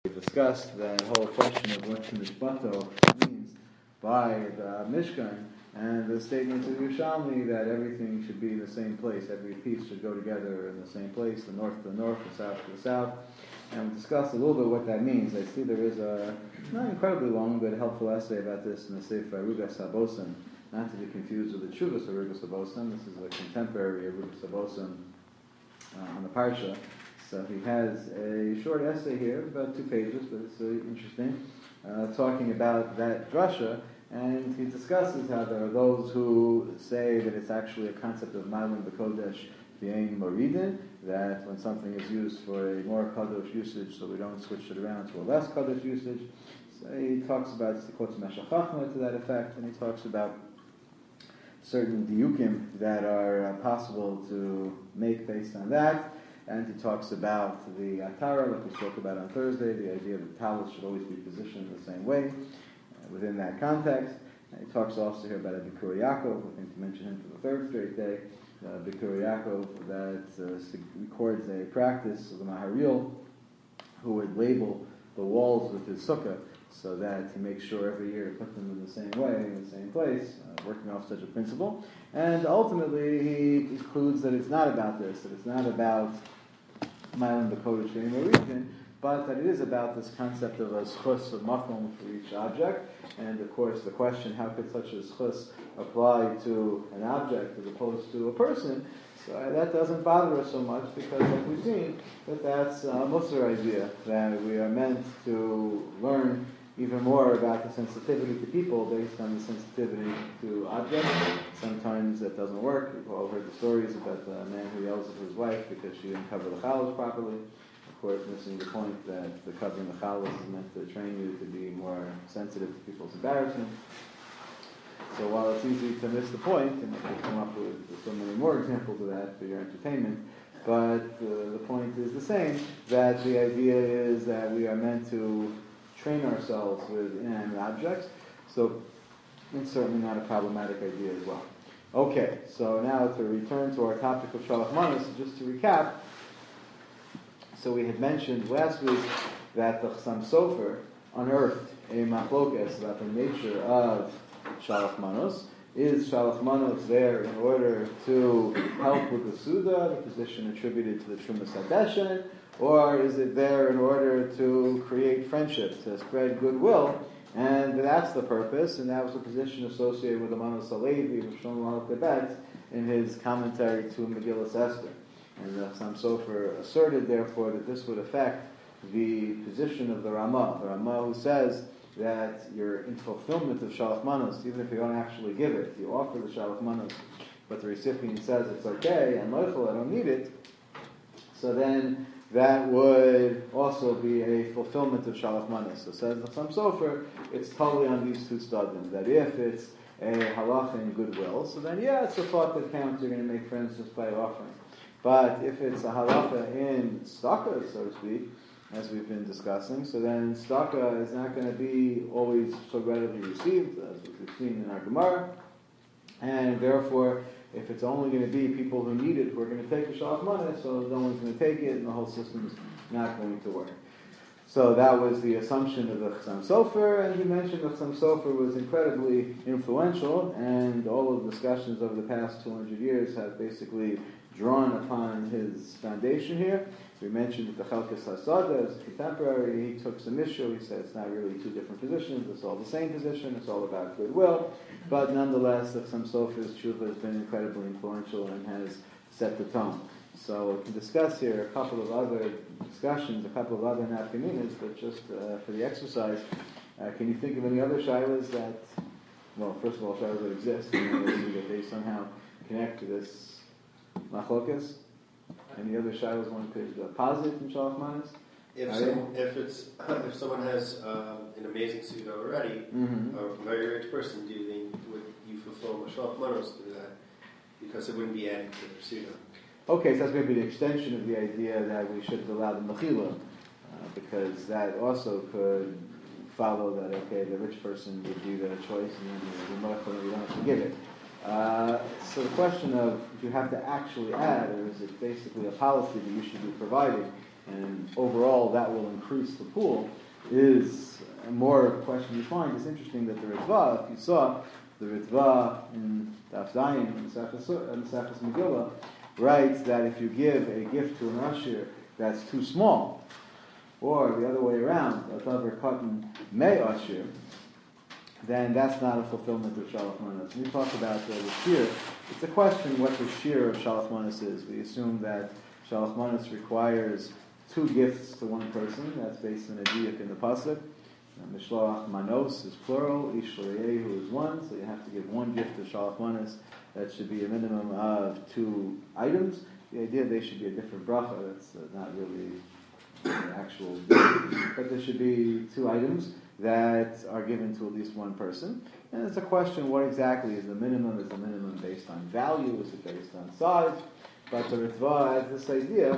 We discussed that whole question of what Mishpato means by the Mishkan and the statement of Yerushalmi that everything should be in the same place, every piece should go together in the same place, the north to the north, the south to the south. And we discussed a little bit what that means. I see there is a not incredibly long but helpful essay about this in the Sefer Arugas HaBosan, not to be confused with the Chuvas Arugas HaBosan. This is a contemporary Arugas HaBosan on the Parsha. So he has a short essay here, about 2 pages, but it's interesting, talking about that drasha, and he discusses how there are those who say that it's actually a concept of Ma'alim B'Kodesh V'Ein Moridin, that when something is used for a more Kadosh usage, so we don't switch it around to a less Kadosh usage. So he talks about, he quotes Meshech Chachma to that effect, and he talks about certain diukim that are possible to make based on that. And he talks about the Atara, like we spoke about on Thursday, the idea that the talus should always be positioned the same way within that context. And he talks also here about a Bikur Yaakov, I think to mention him for the third straight day, Bikur Yaakov, that records a practice of the Maharil, who would label the walls with his sukkah, so that he makes sure every year to put them in the same way, in the same place, working off such a principle. And ultimately, he concludes that it's not about this, that it's not about Ma'alim B'Kodesh V'Ein Moridin, but that it is about this concept of a schus of makom for each object. And of course, the question, how could such a schus apply to an object as opposed to a person? So that doesn't bother us so much because, like we've seen, that's a Musar idea, that we are meant to learn even more about the sensitivity to people based on the sensitivity to objects. Sometimes that doesn't work. We've all heard the stories about the man who yells at his wife because she didn't cover the chalas properly. Of course, missing the point that the covering the chalas is meant to train you to be more sensitive to people's embarrassment. So while it's easy to miss the point, and I could come up with so many more examples of that for your entertainment, but the point is the same, that the idea is that we are meant to train ourselves with inanimate objects, so it's certainly not a problematic idea as well. Okay, so now to return to our topic of Shalach Manos, just to recap, so we had mentioned last week that the Chassam Sofer unearthed a machlokes about the nature of Shalach Manos. Is Shalach Manos there in order to help with the Suda, the position attributed to the Trumas HaDeshen, or is it there in order to create friendship, to spread goodwill? And that's the purpose, and that was the position associated with the Manos Halevi, with Shlomo HaLkebet, in his commentary to Megillas Esther. And the Chassam Sofer asserted, therefore, that this would affect the position of the Ramah who says that you're in fulfillment of Shalach Manos, even if you don't actually give it. You offer the Shalach Manos, but the recipient says it's okay, and Loichel, I don't need it. So then that would also be a fulfillment of Shalach Manos. So says the Chassam Sofer, it's totally on these two stadim, that if it's a halacha in goodwill, so then it's a thought that counts, you're going to make friends just by offering. But if it's a halacha in tzedakah, so to speak, as we've been discussing, so then tzedakah is not going to be always so readily received, as we've seen in our Gemara, and therefore, if it's only going to be people who need it who are going to take the Shalach Manos, so no one's going to take it, and the whole system is not going to work. So that was the assumption of the Chassam Sofer, and he mentioned the Chassam Sofer was incredibly influential, and all of the discussions over the past 200 years have basically drawn upon his foundation here. We mentioned that the Chalkas HaSada is contemporary. He took some issue. He said it's not really two different positions. It's all the same position. It's all about goodwill. But nonetheless, the Chassam Sofer's tshuva has been incredibly influential and has set the tone. So we can discuss here a couple of other discussions, a couple of other nafkaminas, but just for the exercise, can you think of any other shilas that, well, first of all, shilas that exist, and that they somehow connect to this machlokas? Any other shilas one could posit in Shalach Manos? If someone has an amazing suda already, a very rich person, would you fulfill a Shalach Manos through that? Because it wouldn't be added to their suda. Okay, so that's maybe the extension of the idea that we should allow the mechila, because that also could follow that, okay, the rich person would do the choice and then the mechila, you don't have to give it. So the question of, do you have to actually add, or is it basically a policy that you should be providing? and overall that will increase the pool, is more of a question you find. It's interesting that the Ritva, if you saw, the Ritva in Daf Zayin, in Sefes Megillah, writes that if you give a gift to an Ashir that's too small, or the other way around, a Davar Katan Mei Ashir, then that's not a fulfillment of Shalach Manas. When we talk about the shir, it's a question what the shir of Shalach Manas is. We assume that Shalach Manas requires 2 gifts to one person. That's based on a diuk in the pasuk. Mishloach Manos is plural, Ish L'Yehu is 1, so you have to give 1 gift to Shalach Manas. That should be a minimum of 2 items. The idea they should be a different bracha, that's not really the actual gift, but there should be 2 items that are given to at least one person. And it's a question, what exactly is the minimum? Is the minimum based on value? Is it based on size? But the Ritva has this idea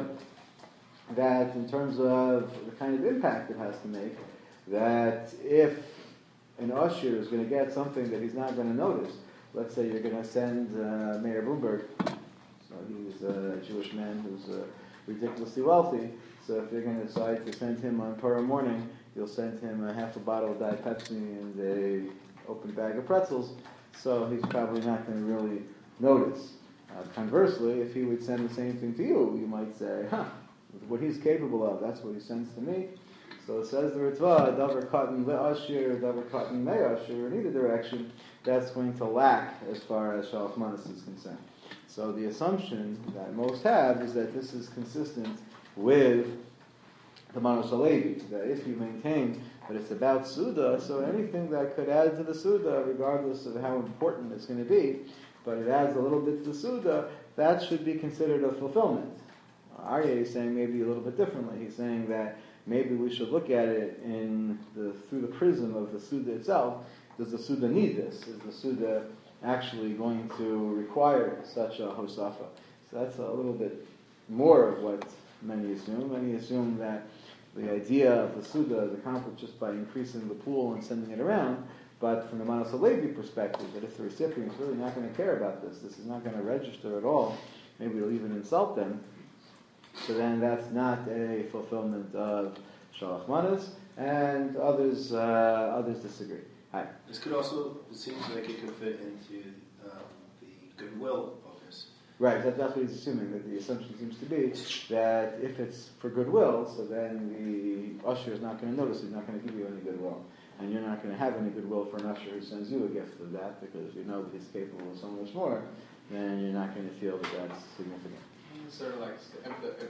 that in terms of the kind of impact it has to make, that if an usher is going to get something that he's not going to notice, let's say you're going to send Mayor Bloomberg, so he's a Jewish man who's ridiculously wealthy, so if you're going to decide to send him on Purim morning, you'll send him a half a bottle of Diet Pepsi and an open bag of pretzels, so he's probably not going to really notice. Conversely, if he would send the same thing to you, you might say, what he's capable of, that's what he sends to me. So it says the Ritva, Davar Katan Le'ashir, Davar Katan Me'ashir, in either direction, that's going to lack as far as Shalach Manas is concerned. So the assumption that most have is that this is consistent with the Manos HaLevi, that if you maintain that it's about Suda, so anything that could add to the Suda, regardless of how important it's going to be, but it adds a little bit to the Suda, that should be considered a fulfillment. Aryeh is saying maybe a little bit differently. He's saying that maybe we should look at it through the prism of the Suda itself. Does the Suda need this? Is the Suda actually going to require such a Hosafa? So that's a little bit more of what many assume. Many assume that the idea of the Suda is accomplished just by increasing the pool and sending it around. But from the Manos HaLevi perspective, that if the recipient is really not going to care about this is not going to register at all, maybe it'll even insult them, so then that's not a fulfillment of Shalach Manas, and others disagree. Hi. This could also, it seems like it could fit into the goodwill focus. Right, that's what he's assuming, that the assumption seems to be that if it's for goodwill, so then the usher is not going to notice, he's not going to give you any goodwill. And you're not going to have any goodwill for an usher who sends you a gift of that, because you know that he's capable of so much more, then you're not going to feel that that's significant. Sort of like, if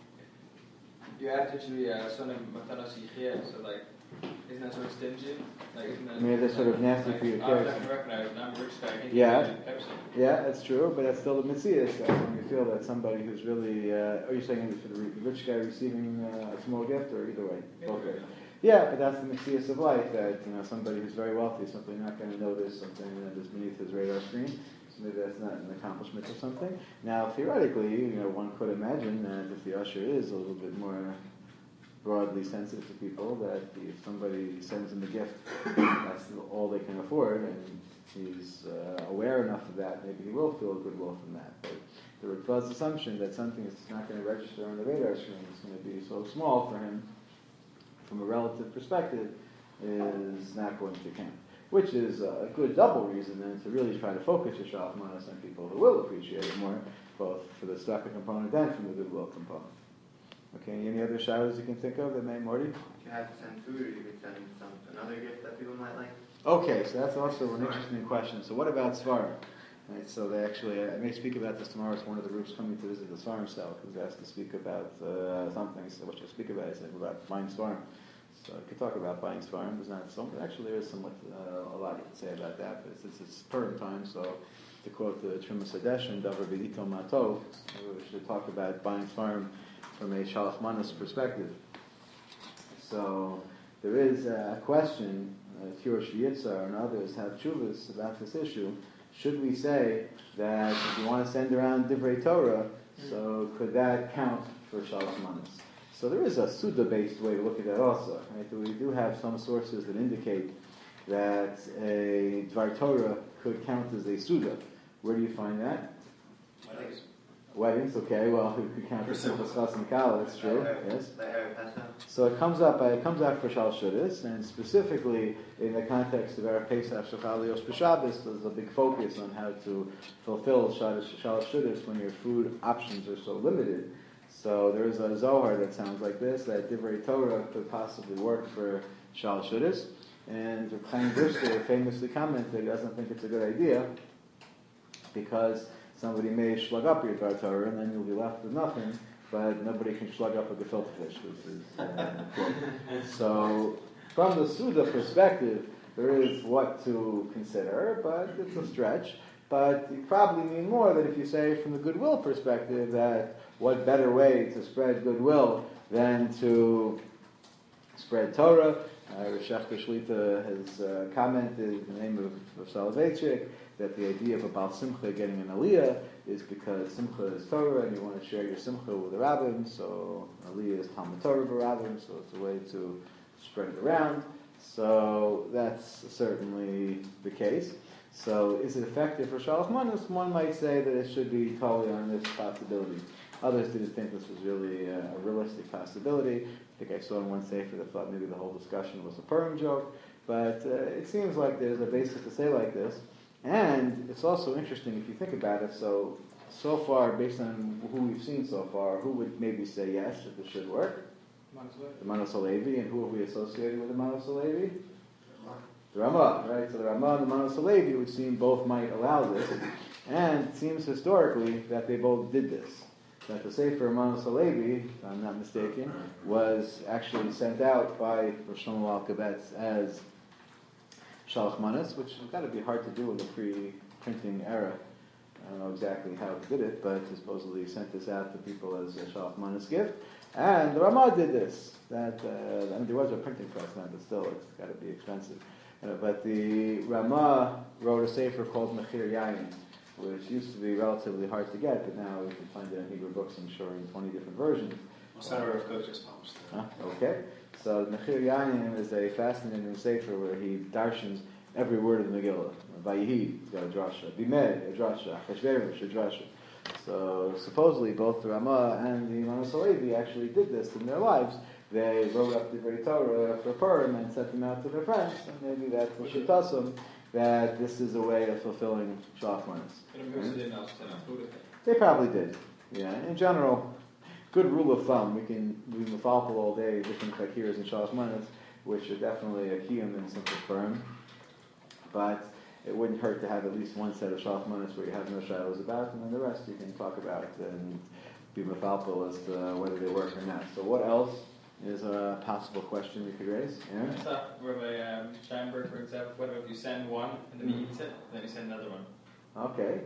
you add to Sonim Matanas Yichia, so like, isn't that sort of stingy? Like, isn't that, maybe that's sort of nasty for your kids. I can recognize, and I'm a rich guy, I can Yeah, that's true, but that's still the Mitzvah stuff. When you feel that somebody who's really, are you saying for the rich guy receiving a small gift, or either way? Both ways. Yeah, but that's the Mitzvah of life, that somebody who's very wealthy is simply not going to notice something that is beneath his radar screen. Maybe that's not an accomplishment or something. Now, theoretically, one could imagine that if the usher is a little bit more broadly sensitive to people, that if somebody sends him a gift, that's all they can afford, and he's aware enough of that, maybe he will feel goodwill from that. But the Ritva's assumption that something is not going to register on the radar screen is going to be so small for him, from a relative perspective, is not going to count. Which is a good double reason then to really try to focus your Shalach Manas on people who will appreciate it more, both for the tzedakah component and from the goodwill component. Okay, any other shadows you can think of that may, Morty? You have to send food, or you could send another gift that people might like. Okay, so that's also an interesting question. So what about Svarim? Right, so they actually, I may speak about this tomorrow. It's one of the groups coming to visit the Svarim cell who's asked to speak about something. So what should I speak about? I said about buying Svarim. So I could talk about buying Svarim. There's not something. Actually, there is somewhat a lot you can say about that. But since it's Purim time, so to quote the Trimah Sadesh and Davar B'Lito Matov, we should talk about buying Svarim from a Shalach Manas perspective. So there is a question. Kirosh Yitzhar and others have tshuvas about this issue. Should we say that if you want to send around Divrei Torah, so could that count for Shalach Manas? So there is a Suda-based way to look at that also. Right? We do have some sources that indicate that a Dvar Torah could count as a Suda. Where do you find that? Weddings, okay, well, we could count For the simple simple. schas and kala, it's true, yes. The Erev Pesach. So it comes up for Shal Shudas, and specifically in the context of Erev Pesach, Shachal Yos B'Shabbos, there's a big focus on how to fulfill Shal Shudas when your food options are so limited. So there is a Zohar that sounds like this, that Divrei Torah could possibly work for Shal Shudas, and Reb Chaim Brisker famously commented he doesn't think it's a good idea, because somebody may slug up your Dvar Torah, and then you'll be left with nothing, but nobody can slug up a gefilte fish, which is So, from the Suda perspective, there is what to consider, but it's a stretch. But you probably mean more that if you say from the goodwill perspective that what better way to spread goodwill than to spread Torah. Reshach Shlita has commented in the name of Soloveitchik that the idea of a Baal Simcha getting an Aliyah is because Simcha is Torah and you want to share your Simcha with the Rabbim, so Aliyah is Talmud Torah Rabbim, so it's a way to spread it around. So that's certainly the case. So is it effective for Shalach Manos? One might say that it should be totally on this possibility. Others didn't think this was really a realistic possibility. I think I saw in one sefer that thought maybe the whole discussion was a Purim joke, but it seems like there's a basis to say like this. And it's also interesting if you think about it. So far, based on who we've seen so far, who would maybe say yes that this should work? The Manos Halevi, and who have we associated with the Manos Halevi? The Ramah, right? So the Ramah and the Manos Halevi would seem both might allow this, and it seems historically that they both did this. That the Sefer Manos Halevi, if I'm not mistaken, was actually sent out by Rosh Shlomo Alkabetz as Shalach Manos, which has got to be hard to do in the pre-printing era. I don't know exactly how he did it, but he supposedly sent this out to people as a Shalach Manos gift. And the Ramah did this. That there was a printing press then, but still, it's got to be expensive. But the Ramah wrote a sefer called Mechir Yayin, which used to be relatively hard to get, but now you can find it in Hebrew books, I'm sure, in 20 different versions. Center of Coaches published it. Okay. So Mechir Yayin is a fascinating sefer where he darshans every word of the Megillah. Vayihi, he's got a drasha. Bimed, a drasha. Cheshverish, a drasha. So supposedly both the Ramah and the Manos Halevi actually did this in their lives. They wrote up the Divrei Torah for Purim and sent them out to their friends, and maybe that's the Shittasum, that this is a way of fulfilling Shalach Manos. They probably did. Yeah, in general, good rule of thumb, we can mafalpal all day different kakiras and Shalach Manos, which are definitely a kiyum in simple Purim, but it wouldn't hurt to have at least one set of Shalach Manos where you have no shadows about, and then the rest you can talk about and be mafalpal as to whether they work or not. So what else is a possible question we could raise? Yeah? I saw Rabbi Steinberg, for example, what if you send one and then he eats it, then you send another one? Okay.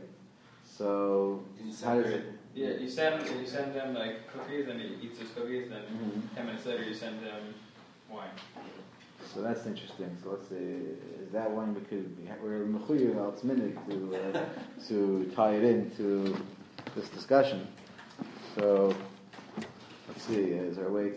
So how does it? Yeah, you send them like cookies, and he eats those cookies. Then 10 minutes later, you send them wine. So that's interesting. So let's see, is that one we're mechuyev al tzminig to tie it into this discussion? So let's see, is there a way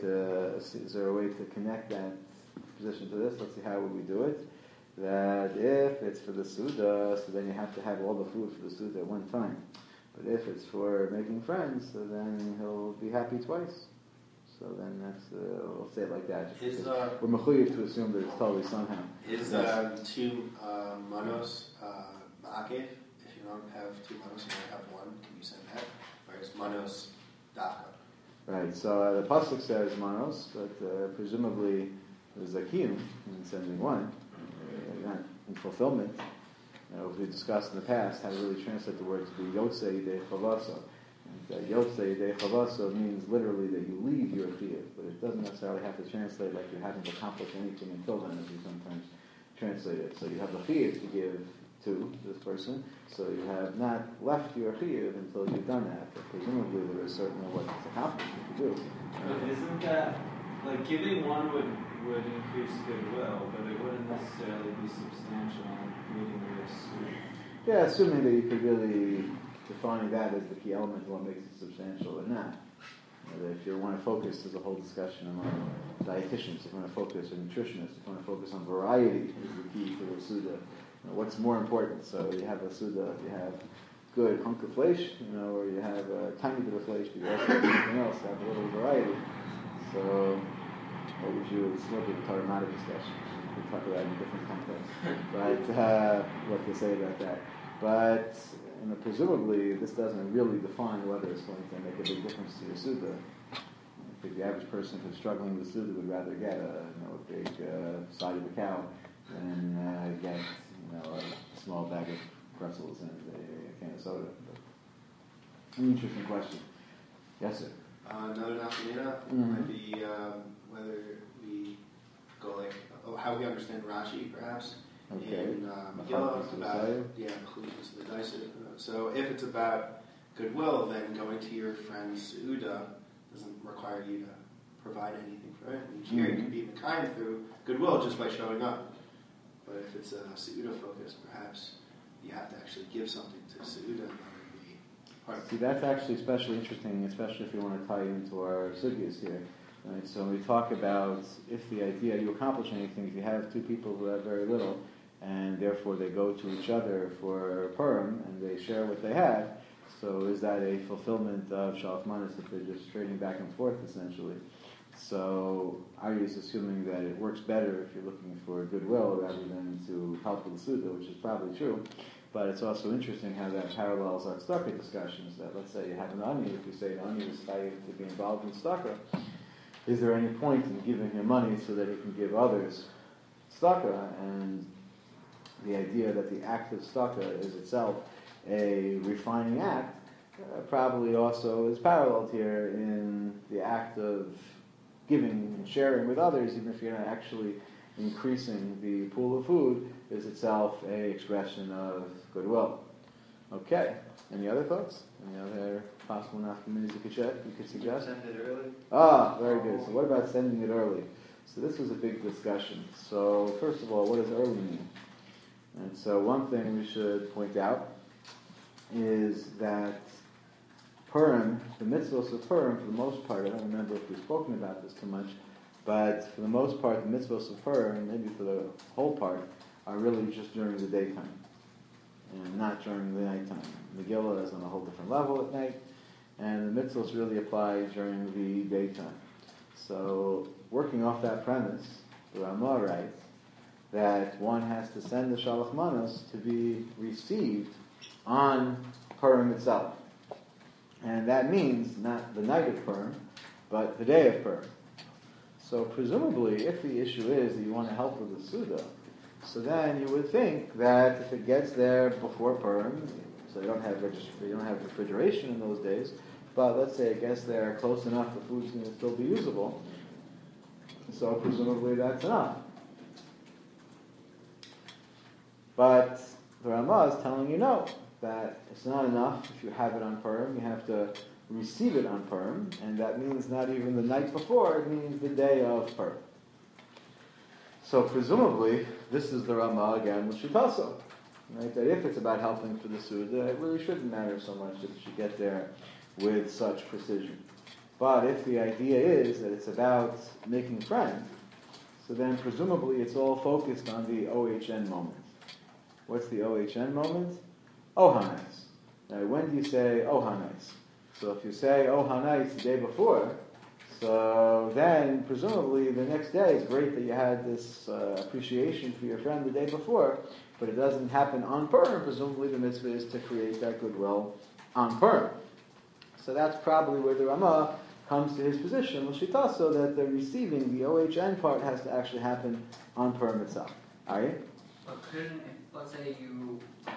to connect that position to this? Let's see, how would we do it? That if it's for the Suda, so then you have to have all the food for the Suda at one time. But if it's for making friends, so then he'll be happy twice. So then that's, we'll say it like that. We're mechuyev to assume that it's totally somehow. Is two manos ma'akev? If you don't have two manos, you only have one, can you send that? Or is manos dafka? Right, so the pasuk says manos, but presumably there's a kiyum in sending one, not in fulfillment. We discussed in the past how to really translate the word to be yotzei de chavaso. Yotzei de chavaso means literally that you leave your chiyuv, but it doesn't necessarily have to translate like you haven't accomplished anything until then, as we sometimes translate it. So you have the chiyuv to give to this person, so you have not left your chiyuv until you've done that. But presumably there is certainly what's accomplished if you do. But isn't that, like, giving one would increase goodwill, but it wouldn't necessarily be substantial in creating a suit? Yeah, assuming that you could really define that as the key element of what makes it substantial or not. If you want to focus, there's a whole discussion among dietitians. If you want to focus on nutritionists, if you want to focus on variety, is the key to the Suda. What's more important? So you have a Suda, you have good hunk of flesh, or you have a tiny bit of flesh, but you also have something else, have a little variety. So, what would you, it's more of a Torah discussion. We'll talk about it in a different context. But, what to say about that. But, presumably, this doesn't really define whether it's going to make a big difference to your Suda. I think the average person who's struggling with Suda would rather get a big side of a cow than get a small bag of pretzels and a can of soda. But an interesting question. Yes, sir. Another nafkamina might be whether we go how we understand Rashi, perhaps. Okay. In Megillah, about Chalupas of the Daisa. So if it's about goodwill, then going to your friend's Seuda doesn't require you to provide anything for it. And here you can be kind through goodwill just by showing up. But if it's a Seuda focus, perhaps you have to actually give something to Seuda in order to be part of it. See, that's actually especially interesting, especially if you want to tie it into our sugyas here. Right? So when we talk about if the idea you accomplish anything, if you have two people who have very little, and therefore they go to each other for Purim, and they share what they have, so is that a fulfillment of Shalach Manas if they're just trading back and forth, essentially? So are you assuming that it works better if you're looking for goodwill rather than to help with the Suda, which is probably true. But it's also interesting how that parallels our tzedakah discussions, that let's say you have an ani, if you say an ani is chayiv to be involved in tzedakah, is there any point in giving him money so that he can give others tzedakah? And the idea that the act of tzedakah is itself a refining act probably also is paralleled here in the act of giving and sharing with others, even if you're not actually increasing the pool of food, is itself a expression of goodwill. Okay. Any other thoughts? Any other possible nafkaminas you could suggest? Send it early. Very good. So what about sending it early? So this was a big discussion. So first of all, what does early mean? And so one thing we should point out is that Purim, the mitzvahs of Purim, for the most part, I don't remember if we've spoken about this too much, but for the most part, the mitzvahs of Purim, maybe for the whole part, are really just during the daytime, and not during the nighttime. Megillah is on a whole different level at night, and the mitzvahs really apply during the daytime. So, working off that premise, the Ramah writes that one has to send the Shalach Manos to be received on Purim itself. And that means not the night of Purim, but the day of Purim. So presumably, if the issue is that you want to help with the Suda, so then you would think that if it gets there before Purim, so you don't have refrigeration in those days, but let's say it gets there close enough, the food's going to still be usable, so presumably that's enough. But the Ramah is telling you no, that it's not enough if you have it on Purim, you have to receive it on Purim, and that means not even the night before, it means the day of Purim. So presumably, this is the Ramah again with Shitaso, right? That if it's about helping for the Suda, it really shouldn't matter so much that you get there with such precision. But if the idea is that it's about making friends, so then presumably it's all focused on the OHN moment. What's the OHN moment? Oh Hanais. Now, when do you say Oh Hanais? So if you say Oh Hanais the day before, so then presumably the next day it's great that you had this appreciation for your friend the day before, but it doesn't happen on Purim. Presumably the mitzvah is to create that goodwill on Purim. So that's probably where the Ramah comes to his position, L'shita, so that the receiving, the OHN part, has to actually happen on Purim itself. Are you? But couldn't, if, let's say you,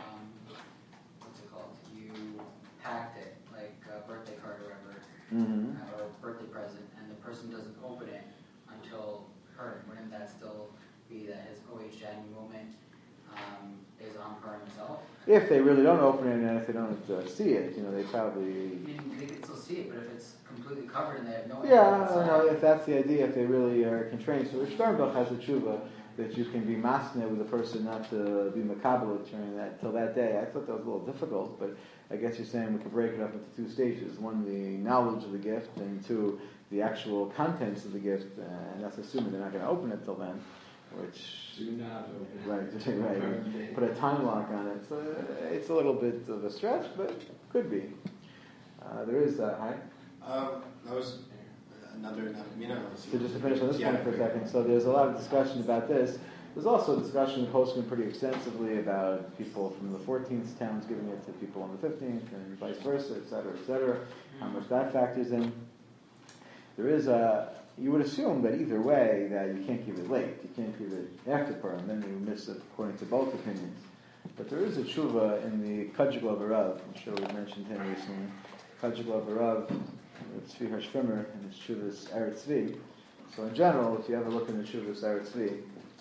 you packed it, like a birthday card or whatever, or a birthday present, and the person doesn't open it until Purim, wouldn't that still be that his OHN moment is on Purim itself? If they really don't open it, and if they don't see it, they probably... I mean, they can still see it, but if it's completely covered and they have no idea if that's the idea, if they really are constrained. So Rish Sternbuch has a tshuva that you can be masneh with a person not to be makabel during that till that day. I thought that was a little difficult, but I guess you're saying we could break it up into two stages. One, the knowledge of the gift, and two, the actual contents of the gift, and that's assuming they're not going to open it till then. which Do not open. right. Put a time lock on it. So it's a little bit of a stretch, but could be. There is that. That was another. So just to finish on this point for a second, so there's a lot of discussion about this. There's also discussion in Poskim pretty extensively about people from the 14th towns giving it to people on the 15th, and vice versa, etc., how much that factors in. There is you would assume that either way, that you can't give it late, you can't give it after Purim, then you miss it according to both opinions. But there is a tshuva in the Kajigla Barav, I'm sure we mentioned him recently, Kajigla Barav, Tzvi Harshfimer, and his tshuva's Eretz Tzvi. So in general, if you ever look in the tshuva's Eretz Tzvi,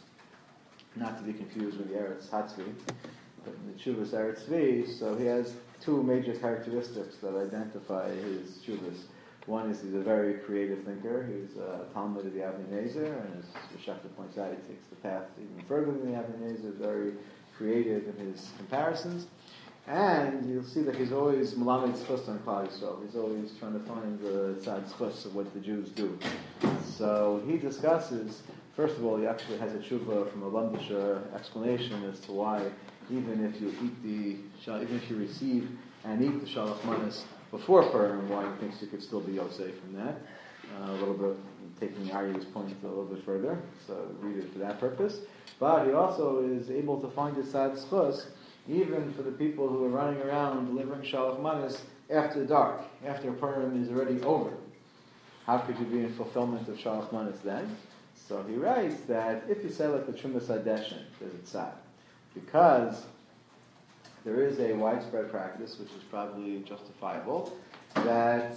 not to be confused with the Eretz Hatzvi, but in the tshuva's Eretz Tzvi, so he has two major characteristics that identify his tshuva's. One is he's a very creative thinker. He's a Talmud of the Avnei Nezer, and as Rishachta points out, he takes the path even further than the Avnei Nezer, very creative in his comparisons. And you'll see that he's always Melamed Zchus on Klal Yisrael. He's always trying to find the tzad zchus of what the Jews do. So he discusses, first of all, he actually has a tshuva from a Lundischer explanation as to why even if you receive and eat the Shalach Manas before Purim, why he thinks you could still be Yosef from that. A little bit, taking Aryeh's point a little bit further, so read it for that purpose. But he also is able to find the tzad zchus even for the people who are running around delivering Shalach Manas after dark, after Purim is already over. How could you be in fulfillment of Shalach Manas then? So he writes that if you say like the Trumas Hadeshin, there's a tzad. Because there is a widespread practice, which is probably justifiable, that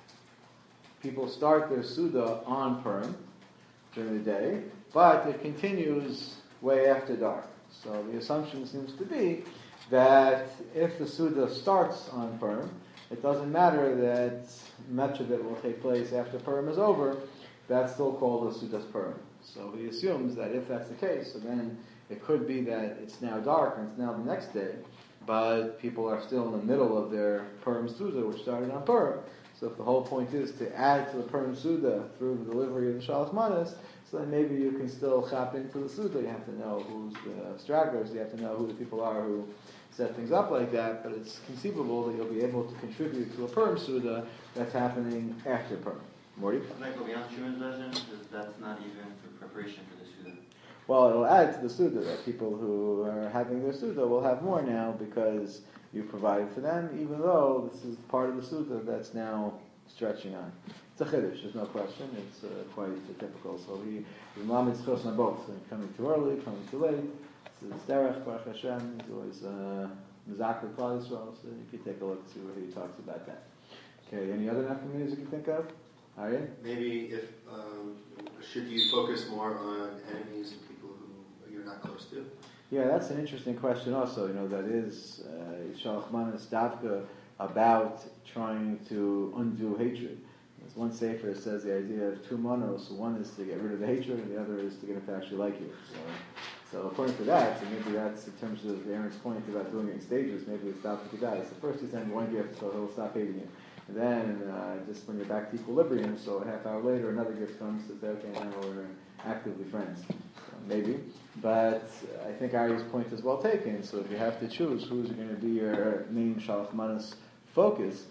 people start their Suda on Purim during the day, but it continues way after dark. So the assumption seems to be that if the Suda starts on Purim, it doesn't matter that much of it will take place after Purim is over, that's still called a Suda's Purim. So he assumes that if that's the case, so then it could be that it's now dark and it's now the next day, but people are still in the middle of their Purim Suda, which started on Purim. So if the whole point is to add to the Purim Suda through the delivery of the Shalach Manas, so then maybe you can still chop into the Suda. You have to know who's the stragglers, you have to know who the people are who set things up like that, but it's conceivable that you'll be able to contribute to a Purim Suda that's happening after Purim. Morty? Like what beyond Shuman's version, that's not even for preparation for the Suda. Well, it'll add to the Suda that people who are having their Suda will have more now because you provided for them, even though this is part of the Suda that's now stretching on. It's a chiddush, there's no question. It's quite typical. So he Melamed Zchus on both. So coming too early, coming too late. This is Derech, Baruch Hashem. He's always Mizakar Klal Yisrael. So you can take a look and see where he talks about that. Okay, any other nafkaminas you can think of? Aryeh? Maybe if should you focus more on enemies and people who you're not close to? Yeah, that's an interesting question also. That is Shalach Manas Davka about trying to undo hatred. There's one sefer that says the idea of two monos. One is to get rid of the hatred, and the other is to get him to actually like you. So according to that, so maybe that's in terms of Aaron's point about doing it in stages. Maybe it's Davka Kedai. So first he's sending one gift, so he'll stop hating you. And then, just when you're back to equilibrium, so a half hour later, another gift comes and says, okay, now we're actively friends. So maybe. But I think Aryeh's point is well taken. So if you have to choose who's going to be your main Shalach Manas focus,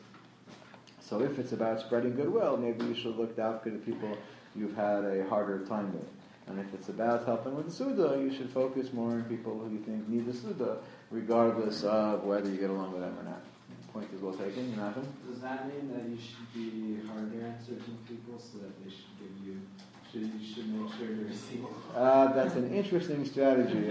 so if it's about spreading goodwill, maybe you should look out for the people you've had a harder time with. And if it's about helping with the Suda, you should focus more on people who you think need the Suda, regardless of whether you get along with them or not. Point is well taken. Menachem? Does that mean that you should be harder on certain people so that they should give you? You should make sure to receive it? That's an interesting strategy.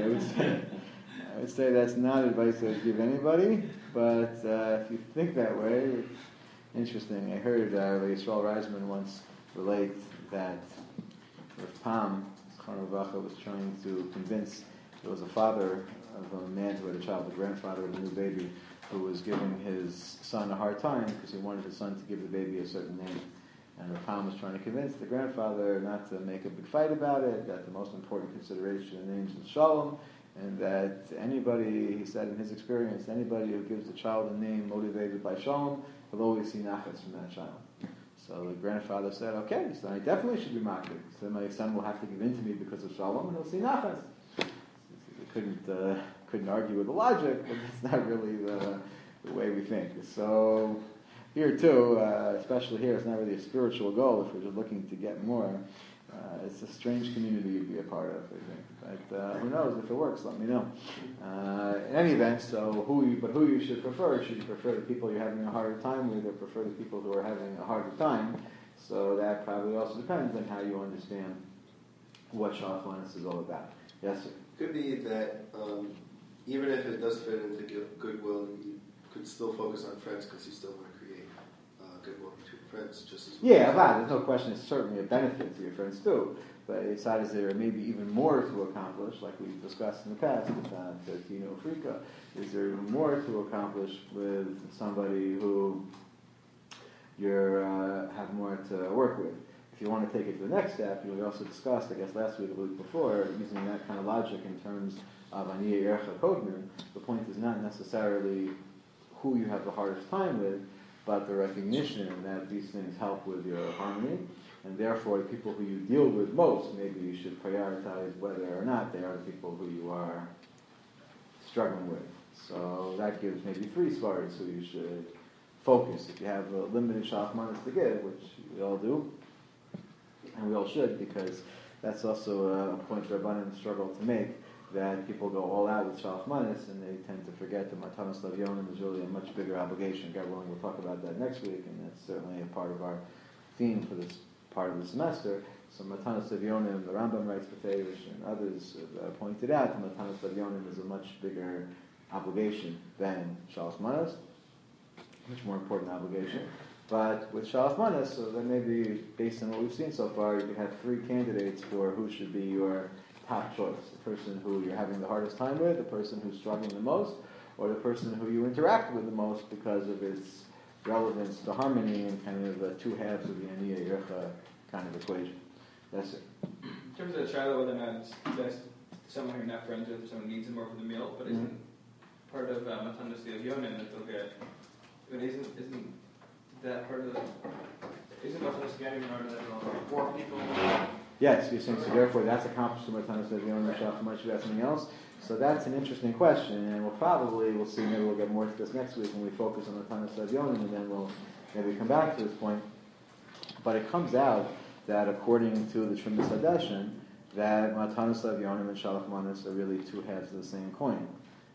I would say that's not advice I would give anybody. But if you think that way, it's interesting. I heard Yisrael Reisman once relate that Rav Pam Chaim was trying to convince. There was a father of a man who had a child, a grandfather of a new baby, who was giving his son a hard time because he wanted his son to give the baby a certain name. And Rav Pam was trying to convince the grandfather not to make a big fight about it, that the most important consideration in names is shalom, and that anybody, he said in his experience, anybody who gives the child a name motivated by shalom will always see nachas from that child. So the grandfather said, okay, so I definitely should be makir. So my son will have to give in to me because of shalom, and he'll see nachas. Couldn't argue with the logic, but that's not really the way we think. So here too, especially here, it's not really a spiritual goal if we're just looking to get more. It's a strange community you'd be a part of, I think. But who knows? If it works, let me know. In any event, so who you should prefer? Should you prefer the people you're having a harder time with, or prefer the people who are having a harder time? So that probably also depends on how you understand what Shalach Manas is all about. Yes, sir? Could be that even if it does fit into goodwill, you could still focus on friends because you still want to create goodwill between friends just as much. Yeah, there's no question. It's certainly a benefit to your friends too. But it's not as there may be even more to accomplish, like we've discussed in the past with Tino Afrika. Is there even more to accomplish with somebody who you have more to work with? If you want to take it to the next step, we also discussed, I guess last week or the week before, using that kind of logic in terms of Aniyah Yercha Kodmin. The point is not necessarily who you have the hardest time with, but the recognition that these things help with your harmony, and therefore the people who you deal with most, maybe you should prioritize whether or not they are the people who you are struggling with. So that gives maybe 3 svaras who you should focus. If you have a limited Shalach Manas to give, which we all do, and we all should, because that's also a point Rabbanan struggle to make, that people go all out with Shalach Manas and they tend to forget that Matanas Lavyonim is really a much bigger obligation. God willing, we'll talk about that next week, and that's certainly a part of our theme for this part of the semester. So Matanas Lavyonim, the Rambam writes Beferish, and others have pointed out that Matanas Lavyonim is a much bigger obligation than Shalach Manas, much more important obligation. But with Shalach Manas, so then maybe based on what we've seen so far, you could have 3 candidates for who should be your top choice. The person who you're having the hardest time with, the person who's struggling the most, or the person who you interact with the most because of its relevance to harmony and kind of the 2 halves of the Aniyah Yercha kind of equation. That's it. In terms of the child, whether or not it's best someone you're not friends with, someone needs it more for the meal, but isn't part of Matanas Lavyonim that they'll get, but isn't that part of the, isn't Matanas Lavyonim part of that for people? Yes, you're saying, so therefore that's accomplished in Matanas Lavyonim, Shalach Manas, should have something else? So that's an interesting question, and we'll see, maybe we'll get more to this next week when we focus on Matanas Lavyonim, and then we'll maybe come back to this point. But it comes out that according to the Trim Sadeshin, that Matanas Lavyonim and Shalach Manas are really 2 halves of the same coin.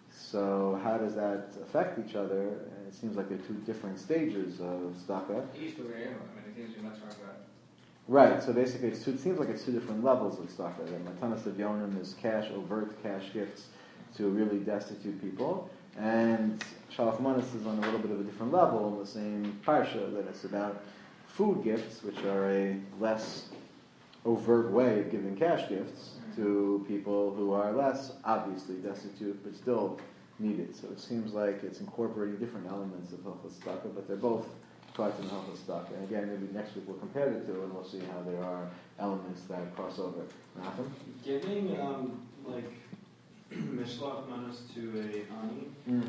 So how does that affect each other? It seems like they're 2 different stages of tzedakah. It seems to be much more about. Right, so basically it seems like it's 2 different levels of tzedakah. Matanas Lavyonim is cash, overt cash gifts to really destitute people, and Shalach Manas is on a little bit of a different level in the same parsha, that it's about food gifts, which are a less overt way of giving cash gifts to people who are less obviously destitute but still need it. So it seems like it's incorporating different elements of Hilchos Tzedakah, but they're both parts of Hilchos Tzedakah. And again, maybe next week we'll compare the 2 and we'll see how there are elements that cross over. Nathan? Giving like Mishlach Manas to a ani,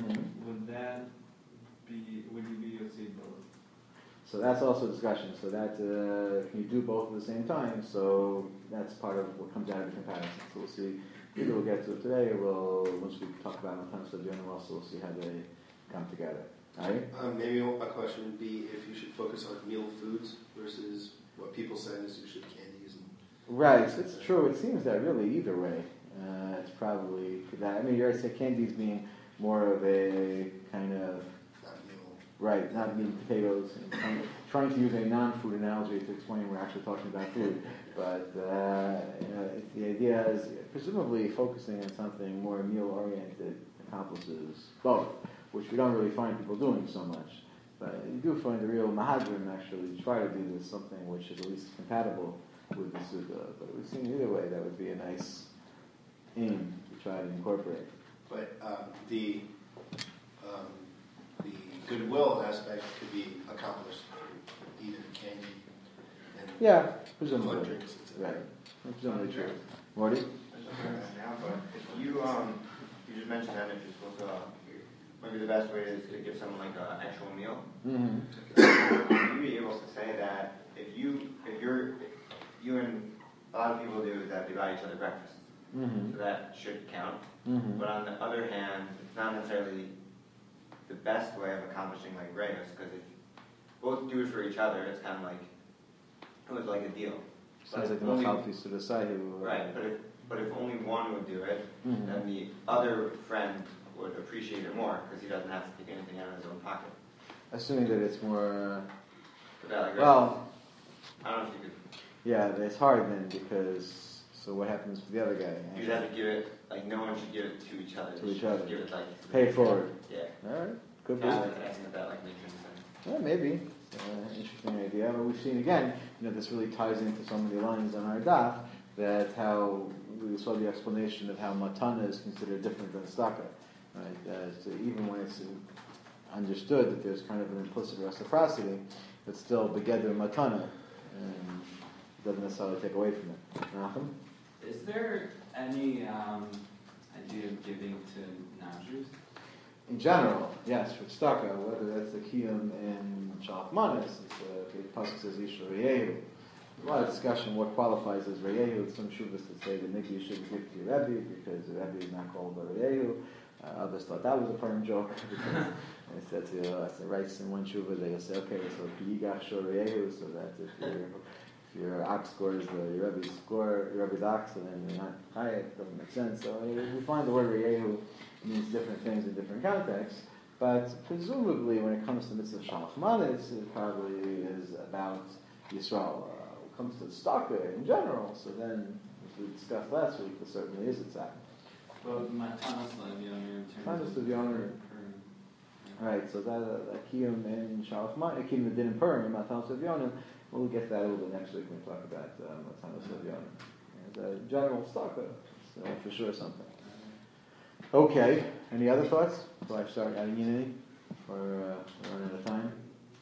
would you be Yotzei both? So that's also a discussion. So that can you do both at the same time? So that's part of what comes out of the comparison. So we'll see. Either we'll get to it today, or once we talk about Matanas Lavyonim, also we'll see how they come together. All right? Maybe a question would be if you should focus on meal foods versus what people say is you should candies. Right. So it's true. It seems that really either way, it's probably that. I mean, you're saying candies being more of a kind of. Right, not meat, potatoes, and trying to use a non-food analogy to explain we're actually talking about food. But the idea is presumably focusing on something more meal-oriented accomplishes both, which we don't really find people doing so much. But you do find the real Mahadrim actually try to do this, something which is at least compatible with the Sukkah. But we've seen either way that would be a nice aim to try to incorporate. But the goodwill aspect could be accomplished through either candy and presumably. fun drinks, etc. Right, presumably true. Morty? Now, but if you just mentioned that if you're supposed to maybe the best way is to give someone like an actual meal. Mm-hmm. You'd be able to say that if you and a lot of people do is that they buy each other breakfast. Mm-hmm. So that should count. Mm-hmm. But on the other hand, it's not necessarily the best way of accomplishing like Reyes, because if both do it for each other, it's kind of like it was like a deal. Sounds like the most healthy to decide who. Right, but if only one would do it, Mm-hmm. then the other friend would appreciate it more because he doesn't have to take anything out of his own pocket. Assuming that it's more. Like Well, I don't know if you could. yeah, it's hard then because. So what happens with the other guy? You'd have to give it like no one should give it to each other. To They each should other. Give it like Pay forward. Yeah. All right, could be. Yeah, asking if that like makes any sense. Yeah, maybe. Interesting idea. But we've seen again, this really ties into some of the lines on our daf, that how we saw the explanation of how matana is considered different than staka. Right? So even when it's understood that there's kind of an implicit reciprocity, it's still begeder matana, and it doesn't necessarily take away from it. Nachum? Is there any idea of giving to non-Jews? In general, yes, for staka, whether that's the kiyum in Shalach Manas, the pasuk says Isha Reyehu. A lot of discussion what qualifies as Reyehu. Some shuvas that say that maybe you shouldn't give to your Rebbe because the Rebbe is not called a Reyehu. Others thought that was a firm joke because it's a rights in one shuva. They say, okay, so Yigach Shor Reyehu, so that if your ox scores your Rebbe's ox, and then you're not high, it doesn't make sense. So we find the word Reyehu means different things in different contexts, but presumably when it comes to mitzvah Shalach Manas, it probably is about Yisrael. When it comes to staka in general, so then, as we discussed last week, there certainly is a tzad. But Matanas Levyoner in terms Matanas Levyoner. Right, so that kiyum in Shalach Manas, kiyum that didn't Purim, Matanas Levyoner, we'll get that a little bit next week when we talk about Matanas Levyoner. As a general staka, so for sure something. Okay, any other thoughts before I start adding in any? We're running out of time.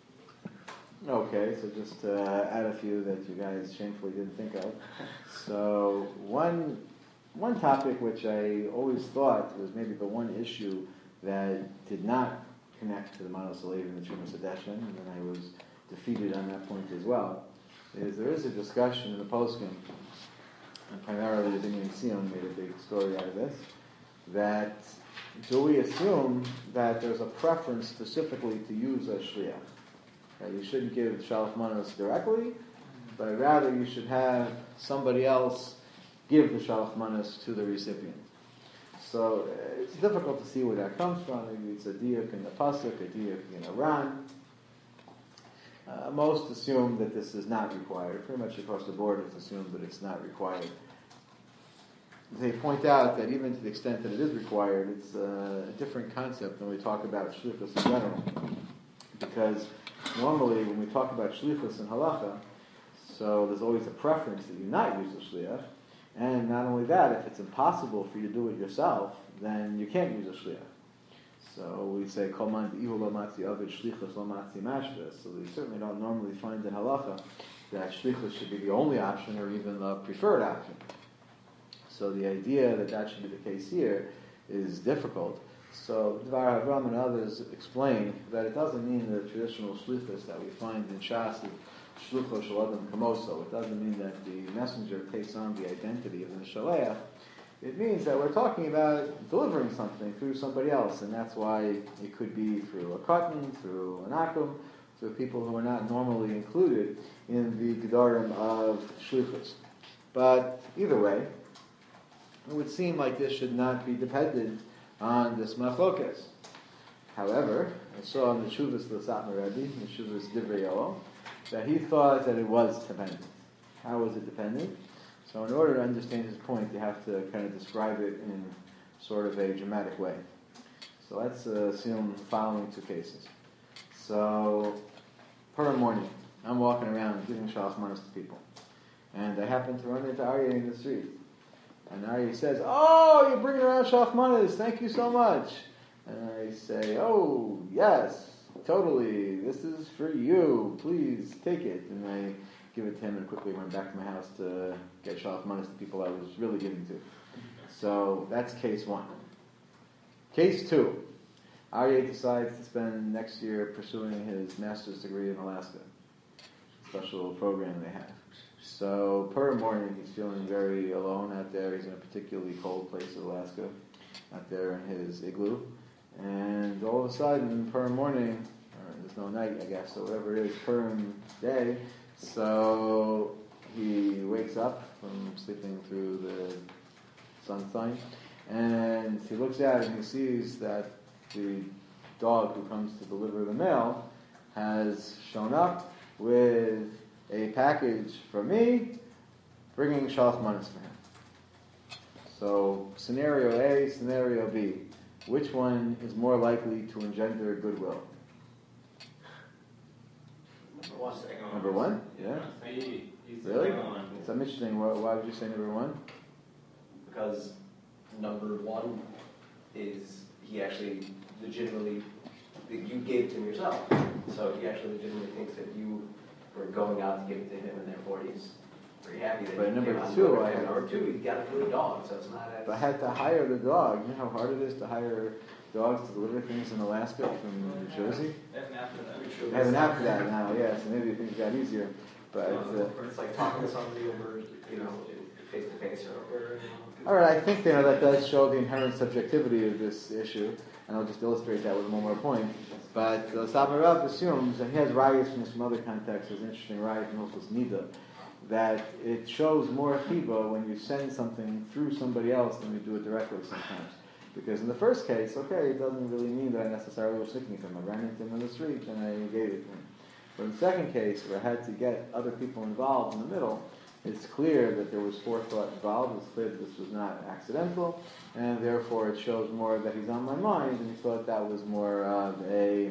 Okay, so just add a few that you guys shamefully didn't think of. So one topic which I always thought was maybe the one issue that did not connect to the Manos Alevi and the Trumas Hadeshen, and then I was defeated on that point as well, is there is a discussion in the poskim, and primarily the Binyan Sion made a big story out of this, that do we assume that there's a preference specifically to use a shliach? That you shouldn't give Shalach Manos directly, but rather you should have somebody else give the Shalach Manos to the recipient. So it's difficult to see where that comes from. Maybe it's a diuk in the pasuk, a diuk in Iran. Most assume that this is not required. Pretty much across the board it's assumed that it's not required. They point out that even to the extent that it is required, it's a different concept when we talk about shlichus in general. Because normally when we talk about shlichus in halacha, so there's always a preference that you not use a shliach. And not only that, if it's impossible for you to do it yourself, then you can't use a shliach. So we say, Kol man ihu lo matzi avid shlichus lo matzi mashvis. So we certainly don't normally find in halacha that shlichus should be the only option or even the preferred option. So the idea that that should be the case here is difficult. So Dvar Avram and others explain that it doesn't mean the traditional shlichus that we find in Shas of shlucho shel adam kamoso. It doesn't mean that the messenger takes on the identity of the shaleach. It means that we're talking about delivering something through somebody else, and that's why it could be through a katan, through an akum, through people who are not normally included in the gedarim of shlichus. But either way, it would seem like this should not be dependent on this machlokes. However, I saw in the Shuvas L'Satmar Rebbe, the Shuvas Divrei Yoel, that he thought that it was dependent. How was it dependent? So in order to understand his point, you have to kind of describe it in sort of a dramatic way. So let's assume the following two cases. So, per morning, I'm walking around giving Shalach Manos to people. And I happen to run into Aryeh in the street. And Aryeh says, "Oh, you're bringing around Shalach Manos, thank you so much." And I say, "Oh, yes, totally, this is for you, please take it." And I give it to him and quickly run back to my house to get Shalach Manos to people I was really giving to. So that's case one. Case two. Aryeh decides to spend next year pursuing his master's degree in Alaska. Special program they have. So per morning he's feeling very alone out there. He's in a particularly cold place in Alaska, out there in his igloo. And all of a sudden, per morning, or there's no night I guess, so whatever it is, per day, so he wakes up from sleeping through the sunshine, and he looks out and he sees that the dog who comes to deliver the mail has shown up with a package for me, bringing shalach manos for him. So scenario A, scenario B, which one is more likely to engender goodwill? Number one? Yeah. Really? So I'm interesting. Why would you say number one? Because number one is he actually legitimately, you gave it to him yourself. So he actually legitimately thinks that you were going out to give it to him, and therefore he's very happy that But you number came out two, and number two, he got a good dog, so it's not as... But I had to hire the dog. You know how hard it is to hire dogs to deliver things in Alaska from New Jersey? And after that, I have an app for that now, yes, and maybe things got easier. But it's like talking to somebody over, face to face or all right, I think that does show the inherent subjectivity of this issue, and I'll just illustrate that with one more point. But the Satmar Rav assumes, and he has rayas from other contexts, there's an interesting raya from Hilchos Nida, that it shows more chiba when you send something through somebody else than you do it directly sometimes. Because in the first case, okay, it doesn't really mean that I necessarily was thinking of him. I ran into him in the street and I gave it to him. But in the second case, where I had to get other people involved in the middle, it's clear that there was forethought involved. It's clear that this was not accidental, and therefore it shows more that he's on my mind, and he thought that was more of a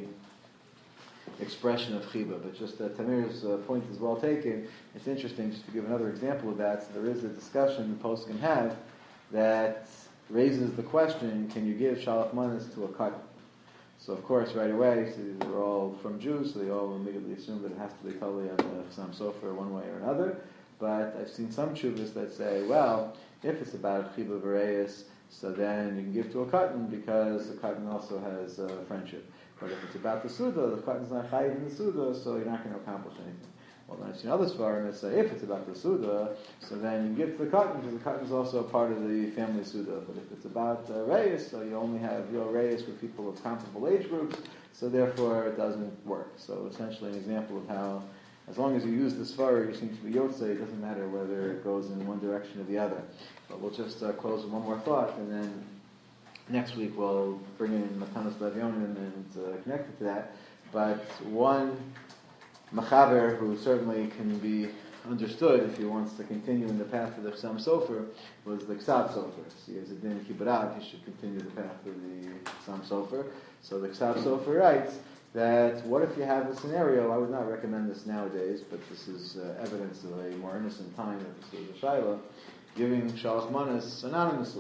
expression of chiba. But just Tamir's point is well taken. It's interesting, just to give another example of that. So there is a discussion the post can have that raises the question, can you give shalach manos to a katan? So of course, right away, so they're all from Jews, so they all immediately assume that it has to be totally on the Chassam Sofer one way or another. But I've seen some tshuvas that say, well, if it's about chiba v'reis, so then you can give to a katan because the katan also has friendship. But if it's about the suda, the katan's not chayiv in the suda, so you're not going to accomplish anything. Well, then I've seen other svarim that say if it's about the suda, so then you give to the katan because the katan is also a part of the family suda. But if it's about reis, so you only have your reis with people of comparable age groups, so therefore it doesn't work. So essentially an example of how, as long as you use the svara, you seem to be yotze, it doesn't matter whether it goes in one direction or the other. But we'll just close with one more thought, and then next week we'll bring in Matanos Levyonim and connect it to that. But one Machaber who certainly can be understood if he wants to continue in the path of the Chassam Sofer was the Ksav Sofer. So he has a din Kibbutz, he should continue the path of the Chassam Sofer. So the Ksav Sofer writes that what if you have a scenario, I would not recommend this nowadays, but this is evidence of a more innocent time that this was a Shaila, giving shalach manos anonymously.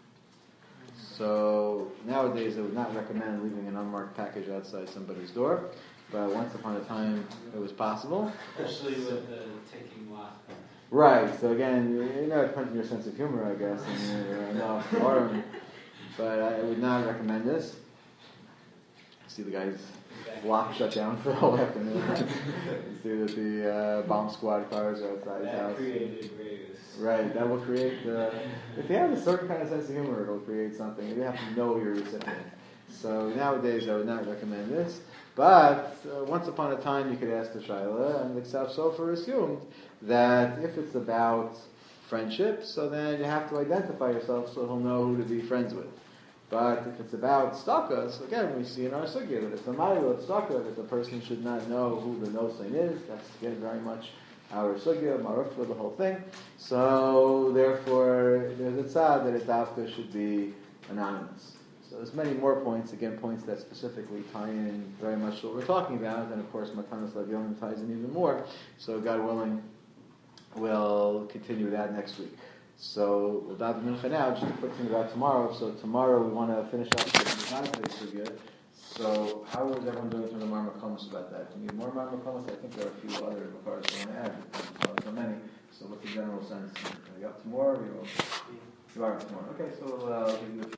So nowadays I would not recommend leaving an unmarked package outside somebody's door, but once upon a time it was possible. Especially with the taking lot. Right, so again, it depends on your sense of humor, I guess, and your but I would not recommend this. See the guy's block shut down for the whole afternoon. You see that the bomb squad cars are outside his house. That created waves. Right, that will create, if you have a certain kind of sense of humor, it'll create something. You have to know your recipient. So nowadays I would not recommend this. But once upon a time you could ask the Shaila, and the Ksav Sofer assumed that if it's about friendship, so then you have to identify yourself so he'll know who to be friends with. But if it's about stalkers, again, we see in our sugya that it's a ma'ilot stalker, that the person should not know who the nosein is. That's, again, very much our sugya, maruf for the whole thing. So, therefore, there's a tzad that a dafka should be anonymous. So there's many more points, again, points that specifically tie in very much to what we're talking about, and of course, Matanos Levyonim ties in even more. So, God willing, we'll continue that next week. So we'll daven mincha now. Just a quick thing about tomorrow. So tomorrow we want to finish up the Tanakh sugya. So how is everyone doing in the Mar Makomas about that? Do you need more Mar Makomas? I think there are a few other Makaras I want to add. So many. So what's the general sense? Are you up to more? You are up to more. Okay, so we'll give you a few